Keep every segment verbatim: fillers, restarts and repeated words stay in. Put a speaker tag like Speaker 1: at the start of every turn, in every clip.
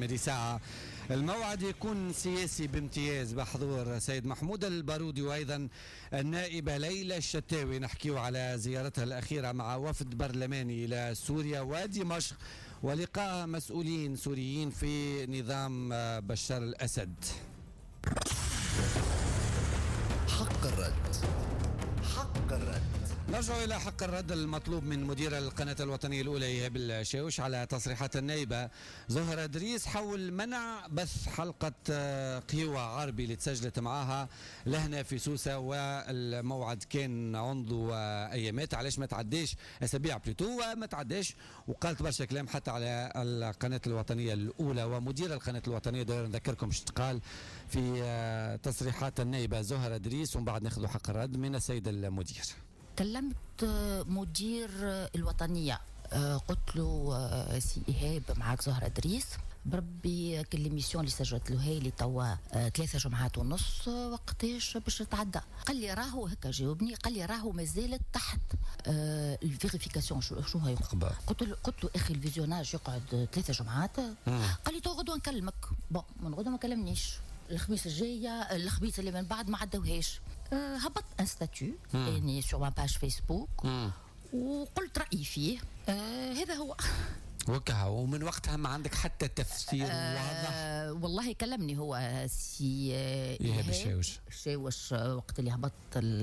Speaker 1: مدي ساعة. الموعد يكون سياسي بامتياز بحضور سيد محمود البارودي وأيضا النائبة ليلى الشتاوي. نحكيو على زيارتها الأخيرة مع وفد برلماني إلى سوريا ودمشق ولقاء مسؤولين سوريين في نظام بشار الأسد.
Speaker 2: حق الرد. حق الرد.
Speaker 1: نرجع إلى حق الرد المطلوب من مدير القناة الوطنية الأولى إيهاب الشاوش على تصريحات النائبة زهرة دريس حول منع بث حلقة قهوة عربي اللي تسجلت معها لهنا في سوسة، والموعد كان عنده أيامات علاش ما تعداش أسابيع بليتو وما تعداش، وقالت برشا كلام حتى على القناة الوطنية الأولى. ومدير القناة الوطنية داير نذكركم ايش تقال في تصريحات النائبة زهرة دريس، ومن بعد ناخذ حق الرد من السيد المدير.
Speaker 3: كلمت مدير الوطنية قلت له سي إيهاب معك زهرة دريس بربي كل ليميسيون اللي سجلت له هي اللي توا ثلاثة جمعات ونص وقتاش باش تتعدى؟ قال لي راهو هكا جاوبني، قال لي راهو مازالت تحت الفيريفيكاسيون. شو شو هي؟ قلت له قلت له اخي الفيزيوناج يقعد ثلاثة جمعات. قال لي تو غدوه نكلمك. بون من غدوه ما كلمنيش، الخميس الجايه الخميس اللي من بعد ما عدوهاش. أه هبط ان ستاتيو يعني سور ما باج فيسبوك وقلت رايي فيه. أه هذا هو
Speaker 1: وكها. ومن وقتها ما عندك حتى تفسير أه واضح؟
Speaker 3: والله كلمني هو سي
Speaker 1: إيهاب الشاوش
Speaker 3: الشاوش وقت اللي هبط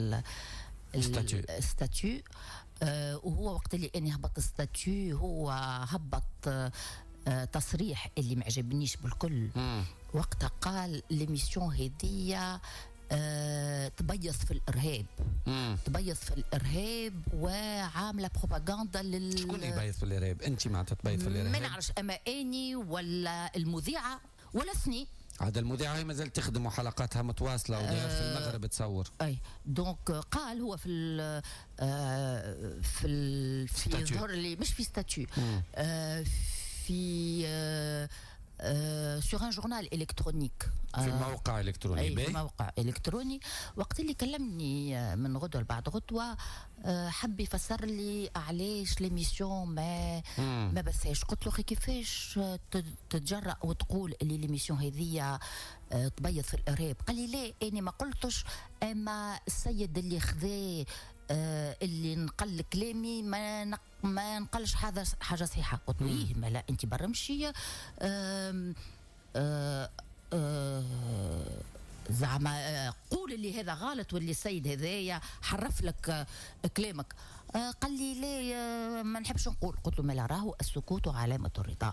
Speaker 3: الستاتيو. أه وهو وقت اللي اني هبط الستاتيو هو هبط أه تصريح اللي ما عجبنيش بالكل. مم. وقتها قال ليميسيون هذية أه تبيض في الارهاب. مم. تبيض في الارهاب وعامله بروباغندا لل
Speaker 1: شكون اللي يبيض في الارهاب؟ انت معناتها تبيض في الارهاب؟
Speaker 3: ما نعرفش اما اني ولا المذيعه ولا سني.
Speaker 1: هذا المذيعه هي مازالت تخدم وحلقاتها متواصله وداير في المغرب تصور.
Speaker 3: اي دونك قال هو في ال في ال في يظهر لي مش في ستاتيو آه في آه آه سور ان جورنال الكترونيك،
Speaker 1: في موقع الكتروني.
Speaker 3: في موقع الكتروني. وقت اللي كلمني من غدوه لبعد غدوه آه حب يفسر لي علاش ليميسيون ما مم. ما بساش. قلت له كيفاش تتجرأ وتقول اللي ليميسيون هذيا آه تبيض في الارهاب؟ قال لي لا اني ما قلتش، اما السيد اللي خذاه آه اللي نقل كلامي ما نق ما نقلش حاجه حاجه صحيحه. قلت له ايه ما لا انت برمشي آه آه آه زعما قول اللي هذا غلط واللي السيد هذايا حرف لك آه كلامك. آه قال لي لا ما نحبش نقول. قلت له ما لا راهو السكوت علامه الرضا.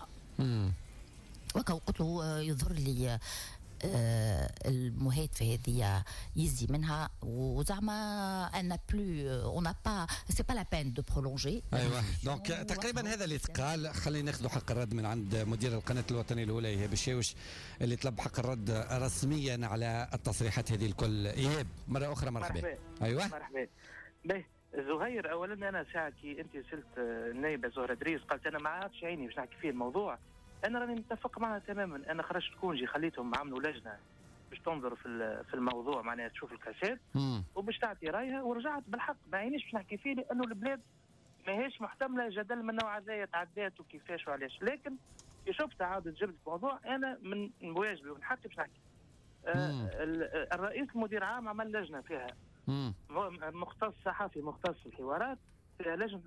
Speaker 3: وكا قلت له يظهر لي آه المهات في هذه يزي منها وزعما انا بلو اون با سي با لا بين دو برولونجي.
Speaker 1: ايوه دونك تقريبا هذا اللي تقال. خلينا ناخذ حق الرد من عند مدير القناه الوطنيه الاولى ايهاب الشاوش اللي طلب حق الرد رسميا على التصريحات هذه الكل. ايهاب مره اخرى مرحبا.
Speaker 4: مرحبا.
Speaker 1: ايوه
Speaker 4: مرحبا. باهي زهير، اولا انا ساعه كي انت سلت النائبه زهره دريس قالت انا ما عادش عيني باش نحكي فيه الموضوع، انا راني متفق معها تماما. انا خرجت كونجي خليتهم عملوا لجنه باش تنظر في في الموضوع، معناها تشوف الكاسات وباش تعطي رايها، ورجعت بالحق ما عينيش باش نحكي فيه لانه البلاد ماهيش محتمله جدل من النوع هذايا تعدات وكيفاش وعلاش. لكن كي شفت عاودت جبت موضوع انا من واجبي ونحكي باش نحكي. آه الرئيس المدير عام عمل لجنه فيها مم. مختص صحفي مختص في الحوارات، فيها لجنه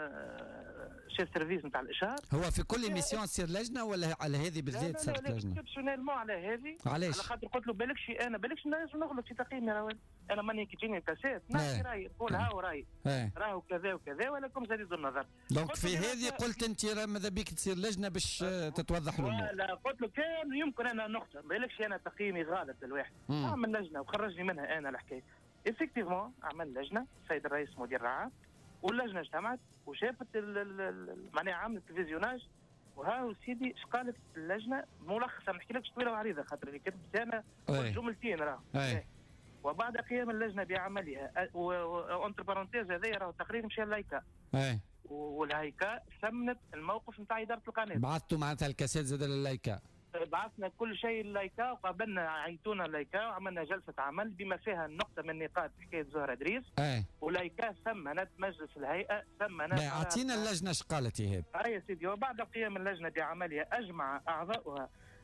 Speaker 4: شيف سيرفيس نتاع الاشهار.
Speaker 1: هو في كل ايميسيون تصير لجنه ولا على هذه بالذات صارت لجنه؟
Speaker 4: اكسبسيونيلمون على هذه.
Speaker 1: علاش؟
Speaker 4: على خاطر قلت له بالكش انا بالكش نغلط في تقييمي. راهو انا ماني كي تجيني الكاسات نحكي رايي نقول ها وراي راهو كذا وكذا ولكم زريد النظر.
Speaker 1: دونك في هذه قلت انت ماذا بيك تصير لجنه باش تتوضح الامور؟
Speaker 4: لا قلت له كان يمكن انا نخطئ بالكش انا تقييمي غلط للواحد اعمل لجنه وخرجني منها انا الحكايه. افكتيفمون عمل لجنه السيد الرئيس مدير العام واللجنه اجتمعت وشافت معناها عملت الفيزيوناج. وها سيدي اش قالت اللجنه ملخصه، ما نحكيلكش طويله وعريضه خاطر اللي كتبت انا جملتين راهو. وبعد قيام اللجنه بعملها وانتر بارونتيز هذايا راهو تقرير مشى اللايكا. والهيكا ثمنت الموقف نتاع اداره القناه.
Speaker 1: بعثتوا معناتها الكاسات زاد لللايكا؟
Speaker 4: بعثنا كل شيء للايكا وقابلنا عيطونا اللايكا وعملنا جلسه عمل بما فيها النقطه من نقاط حكايه زهره دريس.
Speaker 1: ايه
Speaker 4: ولايكا ثمنت مجلس الهيئه ثمنت.
Speaker 1: اعطينا اللجنه اش قالت ايهاب؟
Speaker 4: اي يا سيدي. وبعد قيام اللجنه بعملها اجمع اعضاؤها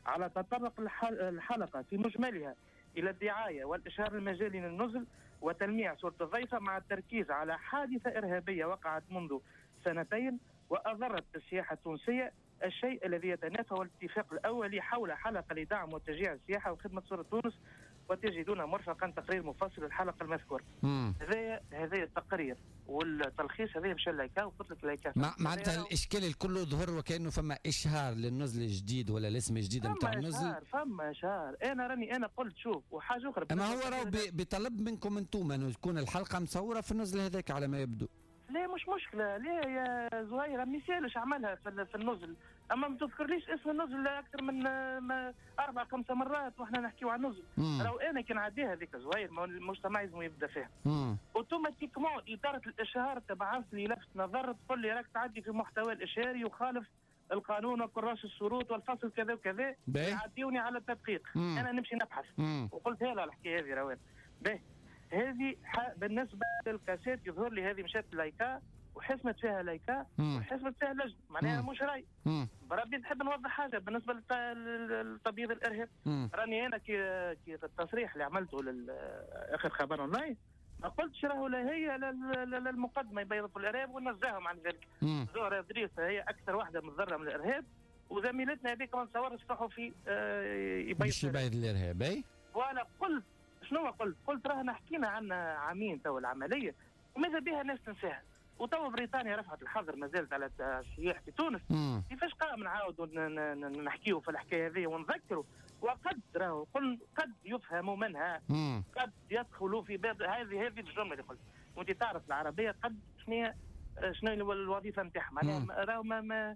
Speaker 4: على تطرق الحلقة في مجملها إلى الدعاية والإشهار المجالي للنزل وتلميع صورة الضيفة، مع التركيز على حادثة إرهابية وقعت منذ سنتين وأضرت السياحة التونسية، الشيء الذي يتنافى والاتفاق الأولي حول حلقة لدعم وتشجيع السياحة وخدمة صورة تونس، وتجدون مرفقا تقرير مفصل الحلقة المذكورة. هذا هذا التقرير والتلخيص هذا مشى لايكا، وقلت لك لايكا
Speaker 1: معناتها الاشكال الكل ظهر وكانه فما اشهار للنزل الجديد ولا الاسم الجديد نتاع النزل.
Speaker 4: فما اشهار، انا راني انا قلت شوف وحاجه اخرى،
Speaker 1: اما هو راهو بطلب منكم انتم انه تكون الحلقه مصوره في النزل هذاك على ما يبدو.
Speaker 4: لا مش مشكله، لا يا زهير ما يسالش عملها في النزل، اما ما تذكرليش اسم النزل اكثر من اربع خمسه مرات واحنا نحكيو عن النزل. لو انا كي نعديها هذيك زهير ما المجتمع لازم يبدا فيها. اوتوماتيكمون اداره الاشهار تبعث لي لفت نظر تقول لي راك تعدي في محتوى الاشهاري يخالف القانون وكراس الشروط والفصل كذا وكذا، يعديوني على التدقيق. مم. انا نمشي نبحث. مم. وقلت هلا الحكايه هذه روان باهي. هذه بالنسبه للكاسات يظهر لي هذه مشات لايكا وحسمت فيها لايكا وحسمت فيها لجنه، معناها مش راي. بربي نحب نوضح حاجه بالنسبه لتبييض الارهاب. راني انا كي كي التصريح اللي عملته لاخر خبر اونلاين ما قلتش راهو لا هي للمقدمه يبيضوا في الارهاب ونزاهم عن ذلك. زهره دريس هي اكثر واحده متضرره من الارهاب، وزميلتنا هذيك ما نصور الصحفي يبيض
Speaker 1: يبيض الارهاب. اي
Speaker 4: وانا قلت شنو قلت؟ قلت راهنا حكينا عن عامين تو العمليه وماذا بها الناس تنساها، وتو بريطانيا رفعت الحظر ما زالت على السياح في تونس. كيفاش قام نعاودوا نحكيوا في الحكايه هذه ونذكروا، وقد راهو قل قد يفهموا منها. مم. قد يدخلوا في باب هذه هذه الجمله اللي قلت، وانت تعرف العربيه قد شنو شنو الوظيفه نتاعها، معناها راهو ما, ما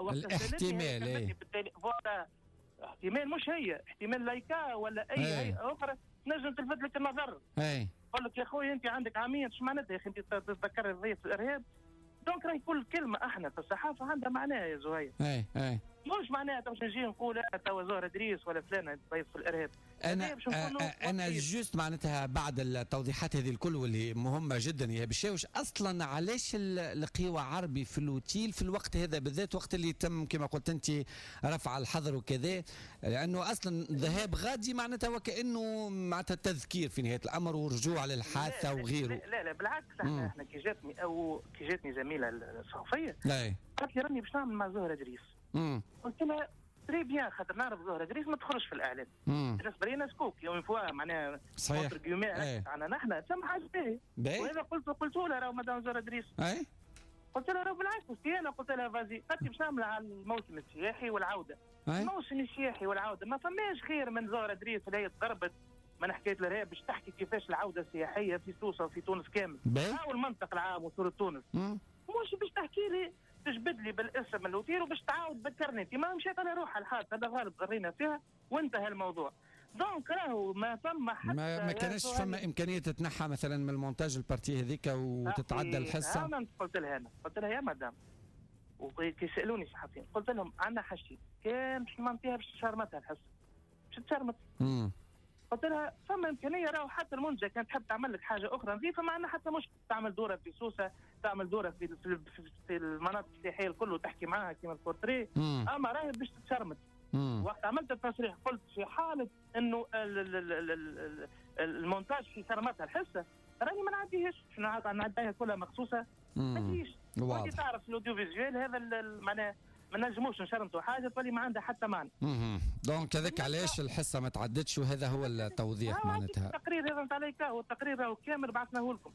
Speaker 1: الاحتمال
Speaker 4: بالتالي فوالا احتمال مش هي احتمال لايكا ولا اي هيئه اخرى نجم تلفت لك النظر.
Speaker 1: اي
Speaker 4: يقول لك يا اخوي انت عندك عاميه ايش معناتها يا اخي انت تتذكر قضيه الارهاب. دونك راهي كل كلمه احنا في الصحافه عندها معناها يا زهير.
Speaker 1: اي اي
Speaker 4: مش معناها باش نجي نقول توا زهره دريس ولا فلان ضيف في الارهاب.
Speaker 1: انا انا جوست معناتها بعد التوضيحات هذه الكل واللي مهمه جدا يا بشاوش، اصلا علاش القيوة عربي في الاوتيل في الوقت هذا بالذات، وقت اللي تم كما قلت انت رفع الحظر وكذا، لانه اصلا ذهاب غادي معناتها وكانه معناتها تذكير في نهايه الامر ورجوع للحادثه وغيره.
Speaker 4: لا لا, لا بالعكس احنا, احنا كي جاتني او كي جاتني زميله الصحفيه قالت لي راني باش نعمل مع زهره دريس. امم قلت لها تري بيان خاطر نعرف زهره دريس ما تخرجش في الاعلام. بالنسبه لنا سكوك يوم فوا معناها
Speaker 1: صحيح
Speaker 4: عنا نحن ثم حاجه باهي، وهذا قلت قلت لها راهو مدام زهره دريس.
Speaker 1: اي
Speaker 4: قلت لها راهو بالعكس انا قلت لها فازي قالت لي باش نعمل على الموسم السياحي والعوده. أي؟ الموسم السياحي والعوده ما فماش خير من زهره دريس اللي هي تضربت من حكايه الارهاب باش تحكي كيفاش العوده السياحيه في سوسه وفي تونس كامل او المنطق العام وصوره تونس. مم. مش باش تحكي لي تجبد لي بالاسم الاوتيل وباش تعاود تذكرني انت ما مشيت على روحها الحال هذا غالب غرينا فيها وانتهى الموضوع. دونك راهو ما ثم حتى
Speaker 1: ما, ما كانش فما امكانيه تتنحى مثلا من المونتاج البارتي هذيك وتتعدى الحصه.
Speaker 4: انا قلت لها انا قلت لها يا مدام وكي سالوني صحفيين قلت لهم عندنا حاجتين، كان باش نمنطيها باش تشرمتها الحصه باش تشرمت. امم قلت لها فما امكانيه راهو حتى المنتجه كانت تحب تعمل لك حاجه اخرى نظيفه ما عندنا حتى مش تعمل دوره في سوسه، تعمل دوره في في, في المناطق السياحيه الكل وتحكي معاها كيما البورتري، اما راهي باش تتشرمت. وقت عملت التصريح قلت في حاله انه المونتاج في شرمتها الحصه راني ما نعديهاش، نعديها كلها مخصوصه ما تجيش. وانت تعرف الاوديو فيزيوال هذا معناه ما نجموش نشرمتوا حاجه تولي ما عندها حتى معنى. اها
Speaker 1: دونك هذاك علاش الحصه ما تعدتش وهذا هو التوضيح معناتها.
Speaker 4: التقرير هذا نتاع ليكا والتقرير راهو كامل بعثناه لكم.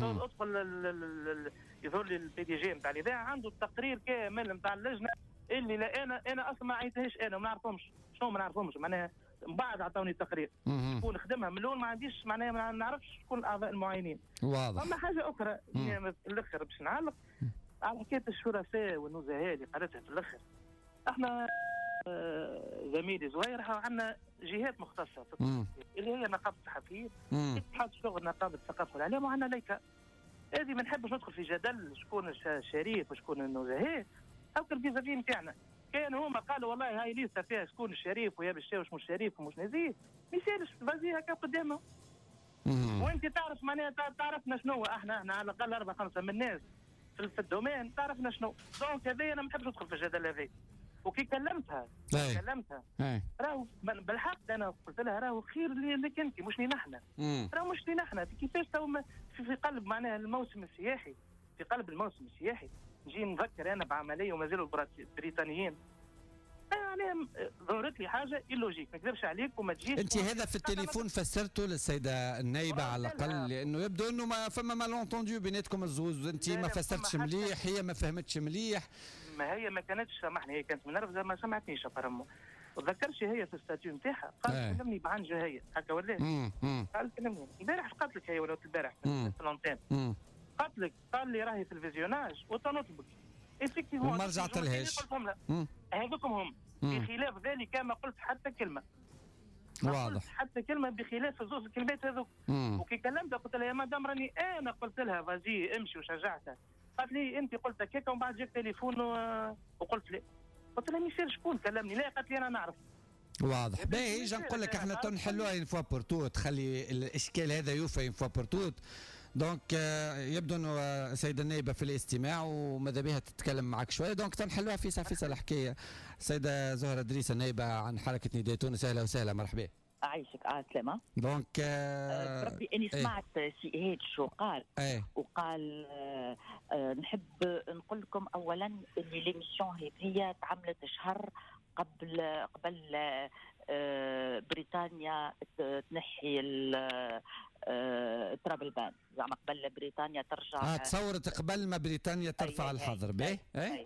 Speaker 4: ادخل يظهر لي البي دي جي نتاع الاذاعه عنده التقرير كامل نتاع اللجنه اللي لا انا انا اصلا ما عيطتهاش انا ما نعرفهمش شنو ما نعرفهمش معناها من بعد عطاوني التقرير شكون خدمها من الاول ما عنديش معناها ما نعرفش شكون الاعضاء المعينين.
Speaker 1: واضح.
Speaker 4: اما حاجه اخرى في الاخر باش نعلق على حكايه الشرفاء والنزهاء اللي قالتها في الاخر. احنا زميلي زهير عندنا جهات مختصه في اللي هي نقابه الصحفيين، اتحاد الشغل، نقابه الثقافه والاعلام، وعندنا ليكا. هذه ما نحبش ندخل في جدل شكون الشريف وشكون النزهاء او الفيزافي نتاعنا. كان هما قالوا والله هاي ليسته فيها شكون الشريف ويا بالشاوش مش شريف ومش نزيه، ما يسالش فازي هكا قدامه. وانت تعرف معناها تعرفنا شنو احنا احنا على الاقل اربعه خمسه من الناس في الدومين تعرفنا شنو. دونك هذايا انا ما نحبش ندخل في الجدل هذا. وكي كلمتها
Speaker 1: أي.
Speaker 4: كلمتها
Speaker 1: أي.
Speaker 4: راهو بالحق انا قلت لها راهو خير لك انت مش لي نحن، راهو مش لي نحن. كيفاش تو في, في قلب معناها الموسم السياحي، في قلب الموسم السياحي نجي نذكر انا بعمليه ومازالوا البريطانيين عليهم. ظهرت لي حاجه اللوجيك، ما نكذبش عليك وما تجيش.
Speaker 1: انت هذا في التليفون فسرته للسيده النايبه على الاقل، لانه يبدو انه ما فما مالونتونديو بيناتكم الزوز، انت ما فسرتش مليح، هي ما فهمتش مليح.
Speaker 4: ما هي ما كانتش سامحني، هي كانت منرفزه ما سمعتنيش فرمو. وتذكرش هي في الستاتيو نتاعها قالت كلمني بعنجه هي هكا ولا قالت كلمني البارح قالت لك هي ولا البارح في لونتين قالت لك قال لي راهي في الفيزيوناج وتنطبق
Speaker 1: افكتيفون وما رجعت لهاش.
Speaker 4: هذوكم هم بخلاف ذلك ما قلت حتى كلمه،
Speaker 1: واضح
Speaker 4: حتى كلمه بخلاف زوز الكلمات هذوك. وكي كلمتها قلت لها يا مدام راني انا قلت لها فازي امشي وشجعتها، قالت لي انت قلت هكاك ومن بعد جاك تليفون وقلت لي، قلت لها ميسير شكون كلمني؟ لا قالت لي انا نعرف.
Speaker 1: واضح. باهي اجا نقول لك احنا تو نحلوها اون فوا بور تو، تخلي الاشكال هذا يوفى اون فوا بور تو. دونك يبدو انه السيده النائبه في الاستماع وماذا بها تتكلم معك شويه، دونك تنحلوها فيسا فيسا الحكايه. السيده زهره دريس النائبه عن حركه نداء تونس، اهلا وسهلا مرحبا.
Speaker 5: عايشك اه سلامة.
Speaker 1: دونك
Speaker 5: آه بربي اني سمعت ايه. سي ايهاب شو قال
Speaker 1: ايه.
Speaker 5: وقال آه آه نحب نقول لكم اولا اللي ليميسيون هذه تعملت شهر قبل قبل آه بريطانيا تنحي ترابل بان، زعما قبل بريطانيا ترجع.
Speaker 1: اه تصورت قبل ما بريطانيا ترفع الحظر باهي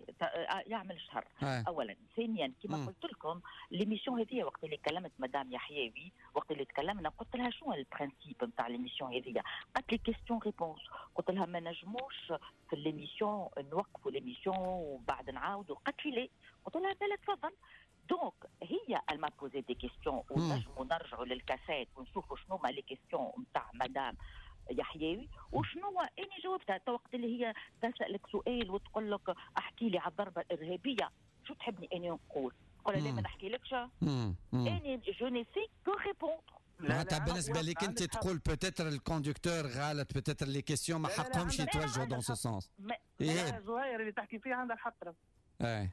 Speaker 5: يعمل شهر. أي. اولا ثانيا كما قلت لكم ليميسيون هذه وقت اللي كلمت مدام يحيوي، وقت اللي تكلمنا قلت لها شنو البرانسيب نتاع ليميسيون هذه، قالت لي كيستيون ريبونس، قلت لها ما نجموش في ليميسيون نوقفوا ليميسيون وبعد نعاودوا، قالت لي ليه؟ قلت لها بلا تفضل. دونك هي الما بوزي دي كيستيون ونجموا نرجعوا للكاسات ونشوفوا شنو ما لي كيستيون نتاع مدام يحيوي وشنو اني جاوبتها. وقت اللي هي تسالك سؤال وتقول لك احكي لي على الضربه الارهابيه، شو تحبني اني نقول؟ تقول لها لا ما نحكي لكش، اني جو ني سي كو ريبوندر.
Speaker 1: معناتها بالنسبه لك انت تقول بوتيتر الكوندكتور غلط، بوتيتر لي كيستيون ما حقهمش يتوجهوا دون سو سونس.
Speaker 4: لا زهير اللي تحكي فيه عندها الحق.
Speaker 1: ايه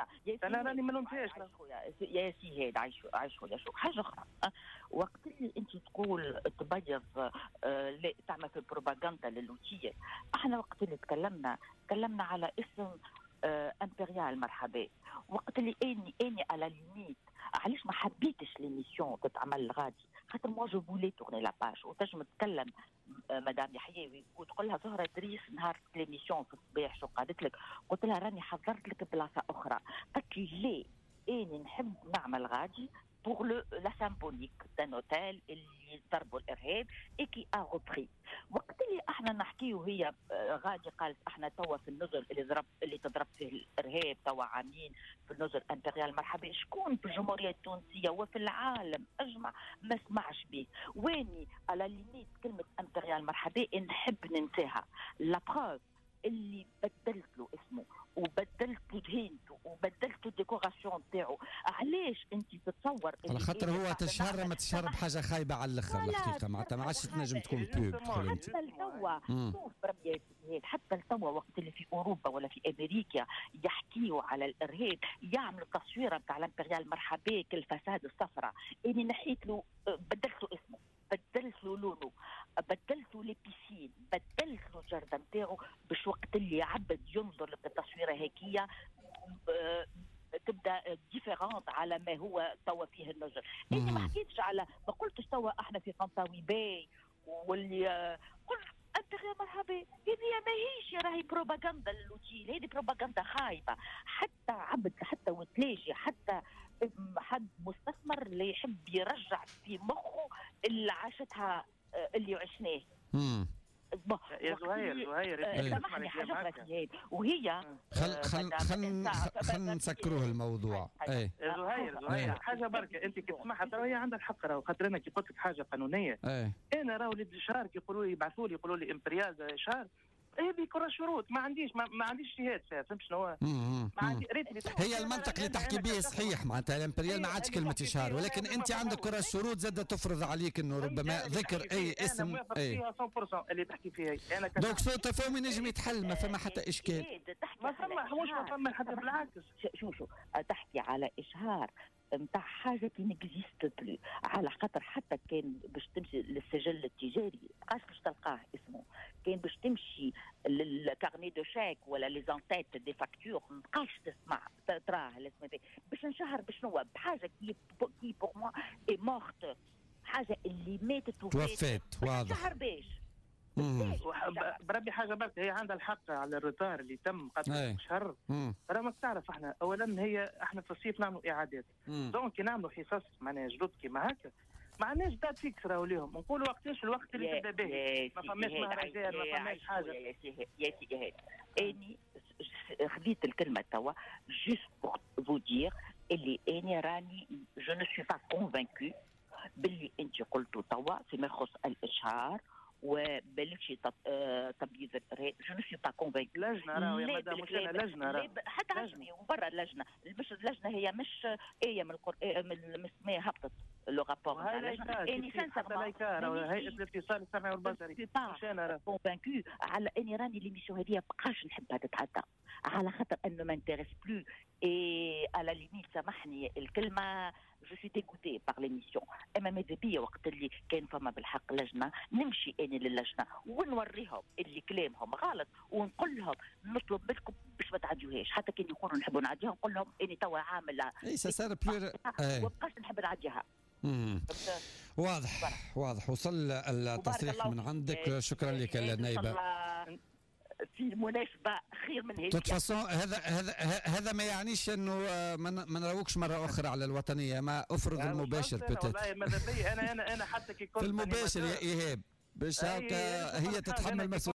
Speaker 4: انا راني ما ننساش
Speaker 5: يا سي هاد عايش عايش خويا. شو حاجه اخرى، وقت اللي انت تقول تبيض آه تعمل في البروباغندا للوتيه، احنا وقت اللي تكلمنا تكلمنا على اسم آه امبريال مرحبا، وقت اللي اني اني على ليميت علاش ما حبيتش ليميسيون تتعمل غادي، خاطر موا جو فولي تورني لا باج وتنجم تتكلم مدام يحيوي وتقول لها زهره دريس نهار ليميسيون في الصباح شو قالت لك؟ قلت لها راني حضرت لك بلاصه اخرى، قالت لي ليه؟ اني نحب نعمل غادي pour le, la symbolique d'un hôtel اللي ضربوا الارهاب et qui a repris. وقت اللي احنا نحكيه هي غادي قالت احنا توا في النزل اللي ضرب اللي تضرب فيه الارهاب توا عامين في النزل امبريال مرحبا، شكون في الجمهوريه التونسيه وفي العالم اجمع ما سمعش به؟ ويني على ليميت كلمه امبريال مرحبا نحب ننساها. لا بروف اللي بدلت له اسمه وبدلت له دهينته وبدلت له الديكوراسيون نتاعو، علاش انت تتصور
Speaker 1: على خاطر هو تشهر ما تشهر بحاجه خايبه على الاخر الحقيقه، معناتها ما عادش تنجم تكون بوب.
Speaker 5: حتى لتوا شوف بربي حتى لتوا وقت اللي في اوروبا ولا في امريكا يحكيوا على الارهاب يعملوا تصويره نتاع الامبريال مرحبا كالفساد الصفراء، اني نحيت له بدلت له اسمه، بدلت له لونه، بدلت له لي بيسين، بدلت له الجردة نتاعو باش وقت اللي عبد ينظر للتصويره هيكيه أه تبدا ديفيرونت على ما هو توا فيه النجم. اني ما حكيتش على ما قلتش توا احنا في قنطاوي باي واللي قلت امبريال مرحبا، هذه ماهيش راهي بروباغندا للوتيل، هذه بروباغندا خايبه. حتى عبد حتى وتلاشي حتى حد مستثمر اللي يحب يرجع في مخه اللي عاشتها اللي عشناه.
Speaker 4: يا زهير زهير
Speaker 5: سامحني حاجه بس وهي
Speaker 1: خل خل خل خل نسكروه الموضوع.
Speaker 4: ايه زهير زهير حاجه بركه انت كي تسمعها ترى هي عندها الحق، راهو خاطر انا كي قلت لك حاجه قانونيه.
Speaker 1: ايه
Speaker 4: انا راهو اللي شهر كي يقولوا لي يبعثوا لي يقولوا لي امبريال شهر هذه كره شروط، ما عنديش ما, ما عنديش اجتهاد فيها، فهمت شنو؟ ما عندي ريت
Speaker 1: هي المنطق اللي تحكي به صحيح، معناتها الامبريال ما عادش كلمه اشهار، ولكن انت عندك كره الشروط زاد تفرض عليك انه ربما ذكر اي اسم.
Speaker 4: انا موافق فيها مية بالمية اللي تحكي فيها انا.
Speaker 1: دونك سوء تفاهم ينجم يتحل، ما فما حتى اشكال.
Speaker 4: ما فما حوش، ما فما حتى بالعكس.
Speaker 5: شو شو تحكي على اشهار نتاع حاجه كي نكزيست بلو، على خاطر حتى كان باش تمشي للسجل التجاري بقاش باش تلقاه اسمه، كان باش تمشي للكارني دو شيك ولا لي زونتيت دي فاكتور ما بقاش تسمع تراه الاسم هذا، باش نشهر بشنو بحاجه كي كي بور موا اي مورت، حاجه اللي ماتت
Speaker 1: توفات واضح.
Speaker 5: نشهر باش
Speaker 4: بربي حاجه برك، هي عندها الحق على الريتار اللي تم قبل شهر. راه ما تعرف احنا اولا هي احنا في الصيف نعملوا اعادات، دونك كي نعملوا حصص معناها جدد كيما هكا ما عندناش دات فيكس راهو ليهم، نقولوا وقتاش الوقت اللي تبدا به، ما فماش مهرجان ما فماش حاجه.
Speaker 5: يا سي يا سي اني خذيت الكلمه توا جوست بور فو دير اللي اني راني جو نو سوي با كونفانكو باللي انت قلتوا توا فيما يخص الاشهار وبلشي تبييض القراء. جو نو سوي با كونفانكو.
Speaker 4: لجنه راهو يا مدام، مش انا لجنه راهو
Speaker 5: حتى عجبني وبرا اللجنه، مش اللجنه هي مش ايه من القران من السماء هبطت لو رابور نتاع اللجنه. اني سانسيرمون
Speaker 4: هيئه الاتصال السمعي والبصري مش انا راهو
Speaker 5: كونفانكو على اني راني ليميسيون هذه بقاش نحبها تتعدى، على خاطر انه ما انتريس بلو اي على ليميت سامحني الكلمه جو سوي ديغوتي بار ليميسيون. اما ماذا بيا وقت اللي كان فما بالحق لجنه نمشي اني للجنه ونوريهم اللي كلامهم غلط ونقول لهم نطلب منكم باش ما تعديوهاش، حتى كان يكونوا نحبوا نعديها نقول لهم اني توا عامل
Speaker 1: اي سا بلور
Speaker 5: وبقاش نحب نعديها.
Speaker 1: واضح واضح. وصل التصريح من عندك، شكرا لك النائبه.
Speaker 5: في مناسبه خير من هيك.
Speaker 1: تتفصل هذا هذا هذا ما يعنيش انه ما نراوكش مره اخرى على الوطنيه، ما افرض المباشر بتت.
Speaker 4: والله ماذا بيا انا انا انا حتى كي كنت
Speaker 1: في المباشر يا ايهاب باش هكا هي تتحمل مسؤولية.